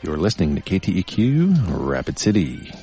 You're listening to KTEQ Rapid City.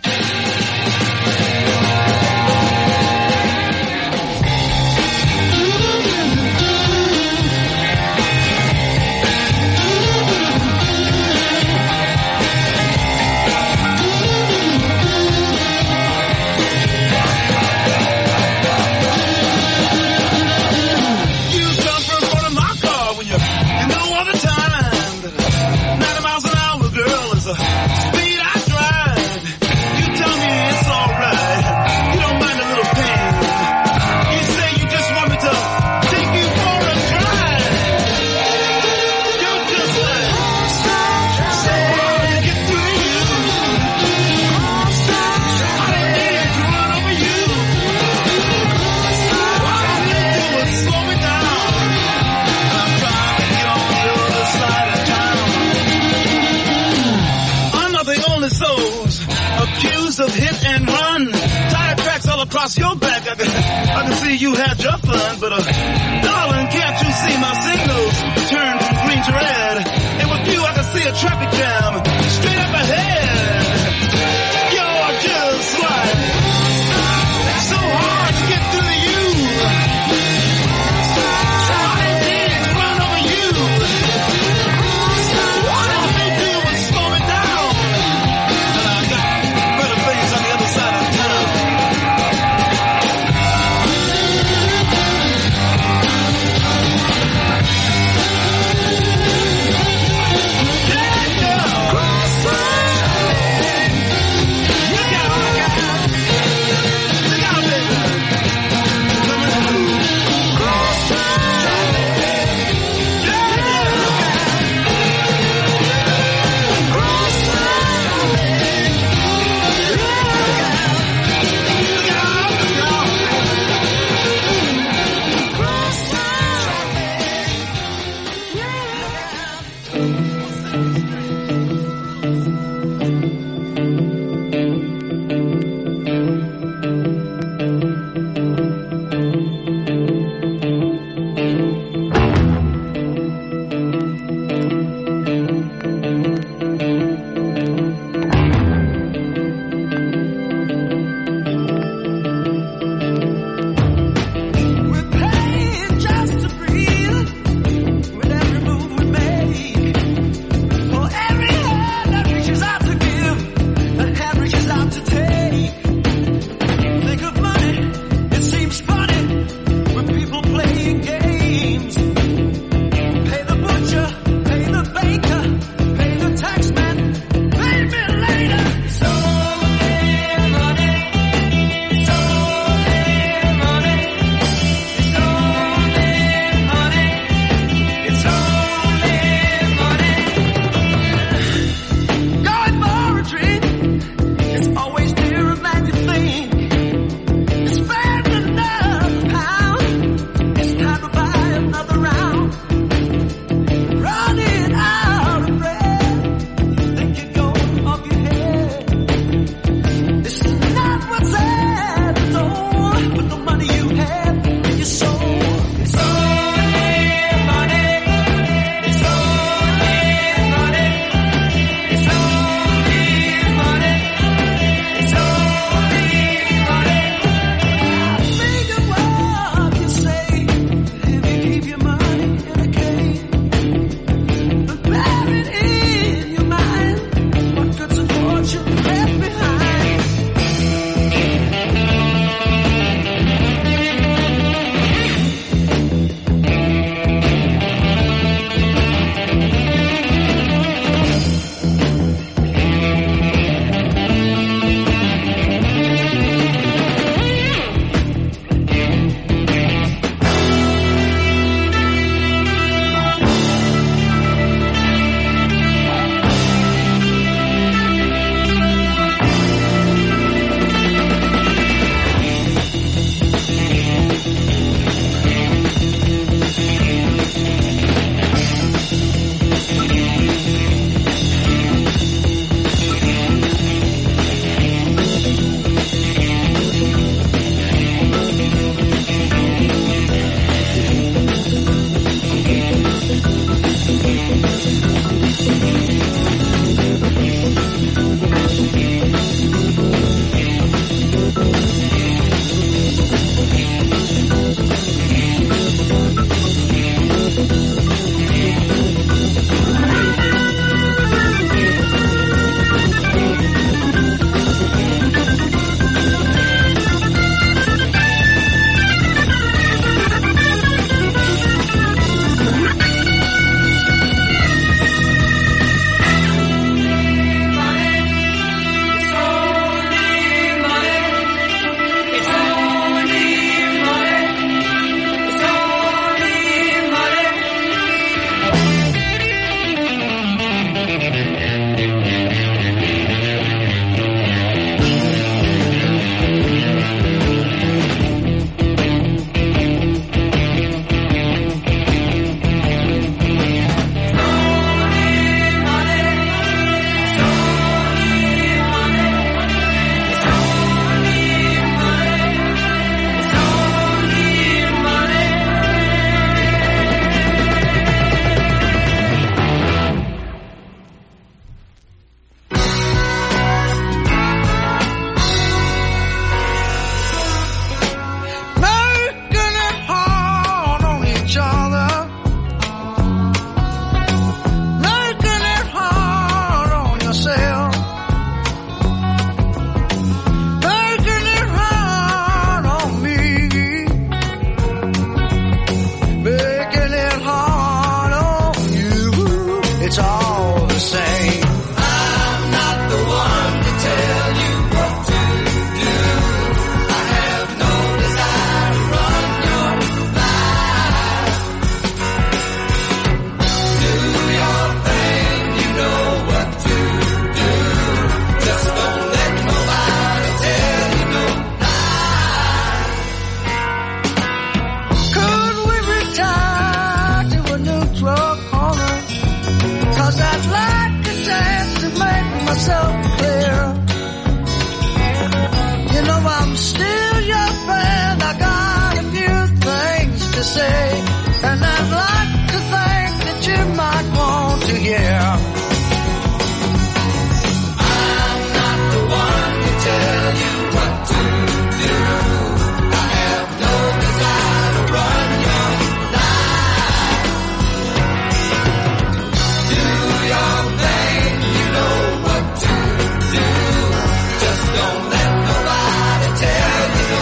Of hit and run, tire tracks all across your back. I can see you had your fun, but darling, can't you see my signals turn from green to red? And with you, I can see a traffic jam straight up ahead. You're just like so hard to get through to you. Trying to run over you. All they do is slow me down. And I got better things on the other side of town. Yeah, yeah. Look out, baby. Coming through. Yeah, we're paying just to breathe with every move we make. For myself clear. You know I'm still your friend. I got a few things to say, and I'd like to think that you might want to hear. I'm not the one to tell you what to do. I have no desire to run your life. Do your thing, you know what to do. Just don't let nobody tell you no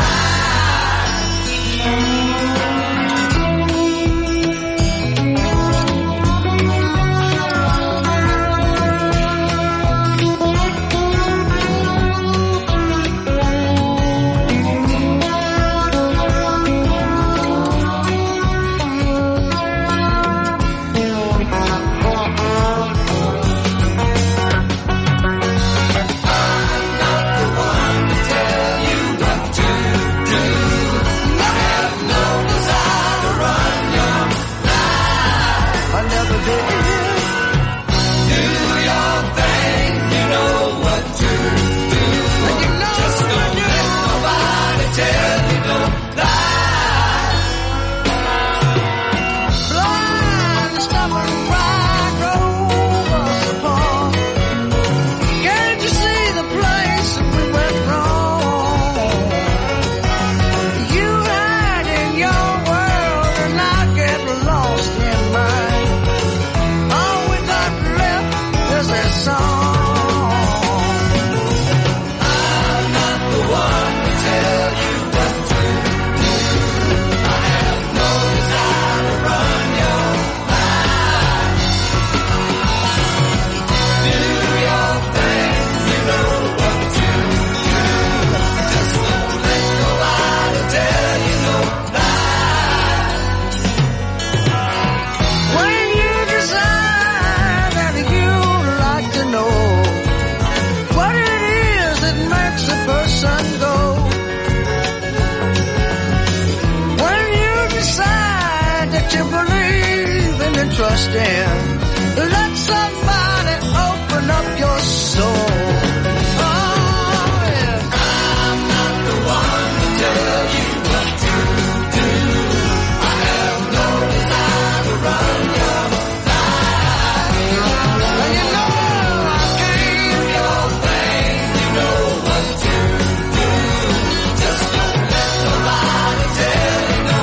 understand. Let somebody open up your soul. Oh, yeah. I'm not the one to tell you what to do. I have no desire to run your life. You know I can't. Your thing, you know what to do. Just don't let nobody tell you no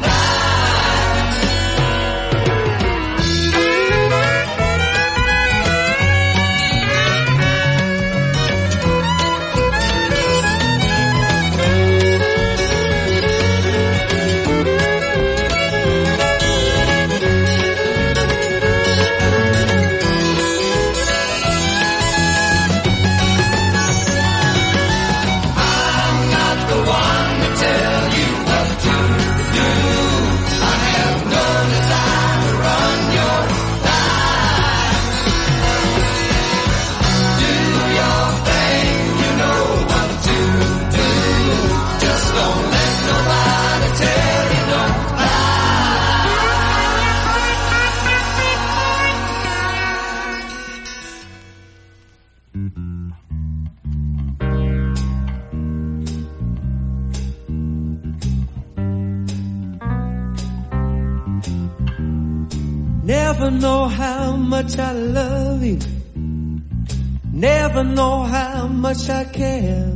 Never know how much I love you. Never know how much I care.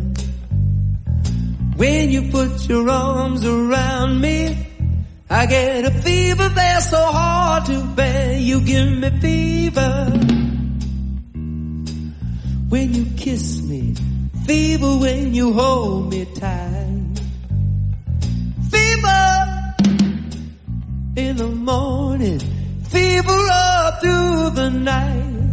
When you put your arms around me, I get a fever that's so hard to bear. You give me fever when you kiss me, fever when you hold me tight, fever in the morning, fever up through the night.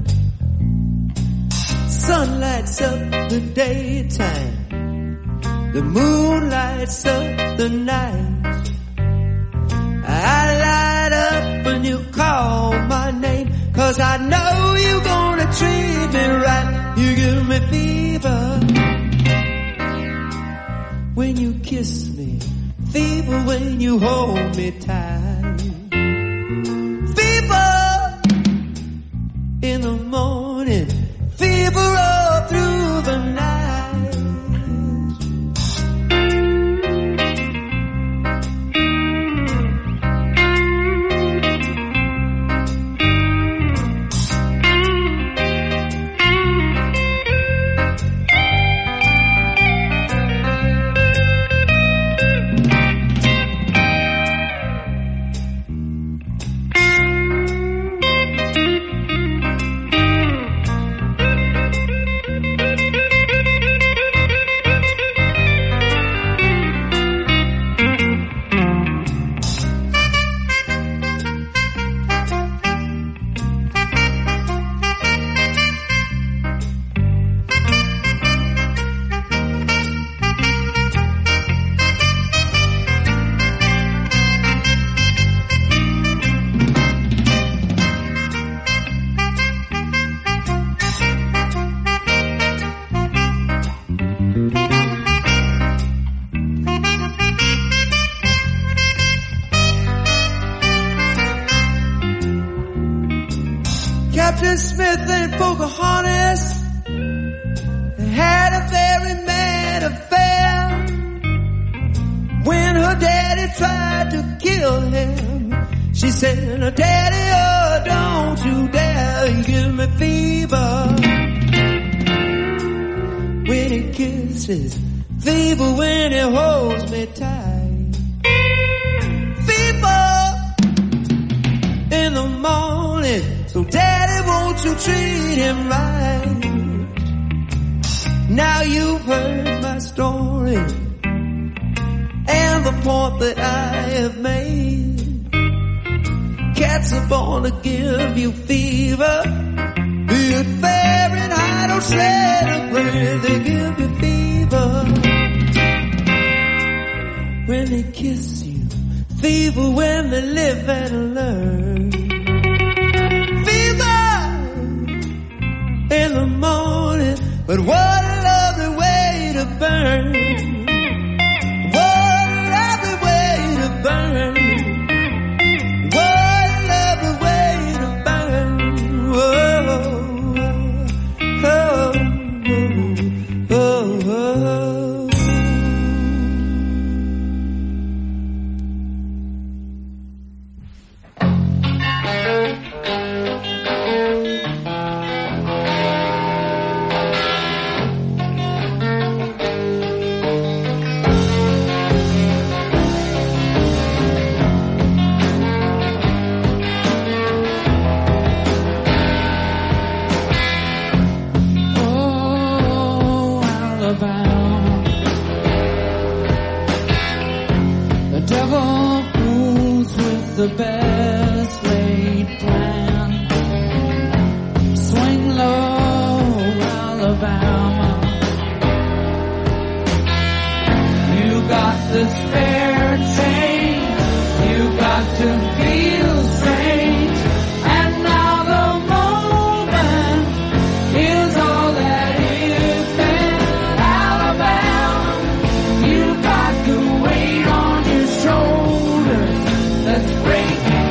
Sun lights up the daytime, the moon lights up the night. I light up when you call my name, 'cause I know you're gonna treat me right. You give me fever when you kiss me, fever when you hold me tight, fever in the morning, fever Granny Smith and Pocahontas had a very mad affair. When her daddy tried to kill him, she said, "Oh, Daddy, oh, don't you dare, you give me fever when he kisses, fever when he holds me tight, fever in the morning, so Daddy, won't you treat him right?" Now you've heard my story and the point that I have made. Cats are born to give you fever, be it Fahrenheit or centigrade, they give you fever when they kiss you, fever when they live and learn, fever in the morning, but what a lovely way to burn, what a lovely way to burn. The best laid plan. Swing low, Alabama. You got the spare change. You got to feel strange. And now the moment is all that is there. Alabama, you got the weight on your shoulders. Let's break it.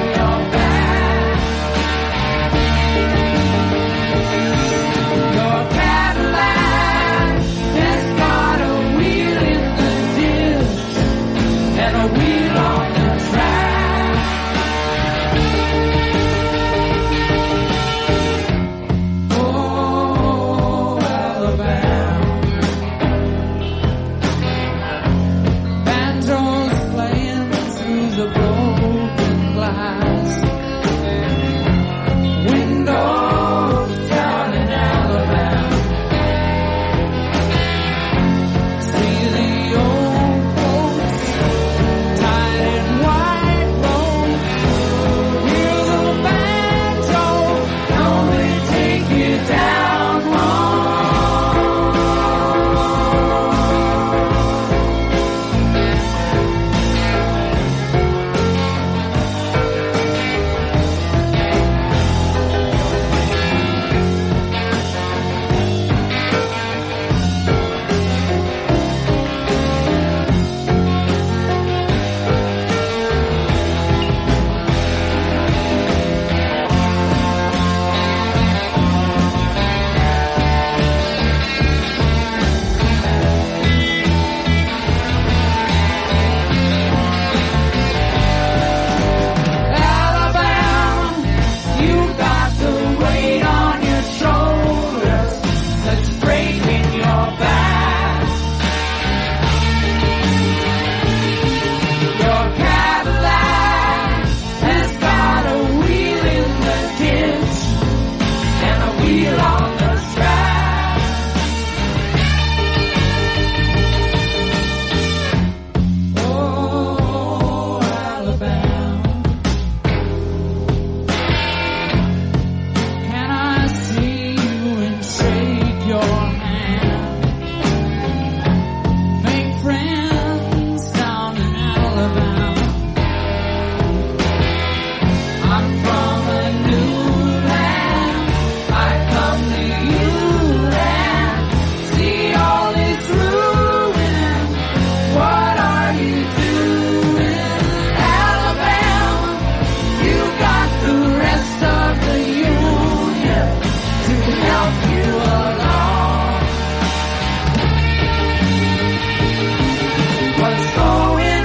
help you along. What's going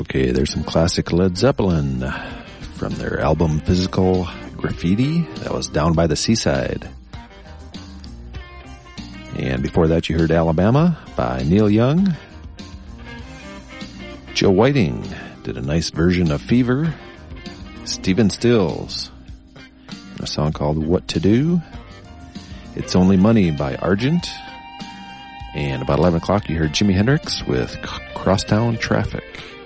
Okay, there's some classic Led Zeppelin from their album Physical Graffiti. That was Down by the Seaside. And before that you heard Alabama by Neil Young. Joe Whiting did a nice version of Fever. Stephen Stills, a song called What to Do. It's Only Money by Argent. And about 11 o'clock you heard Jimi Hendrix with Crosstown Traffic.